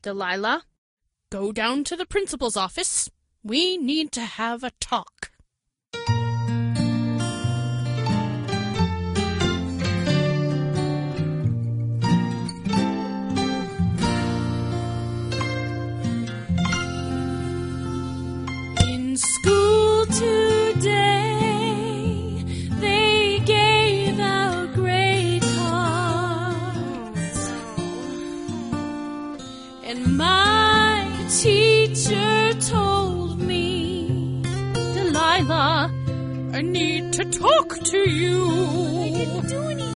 Delilah, go down to the principal's office. We need to have a talk. In school today, they gave out grade cards, and my teacher told me, Delilah, I need to talk to you.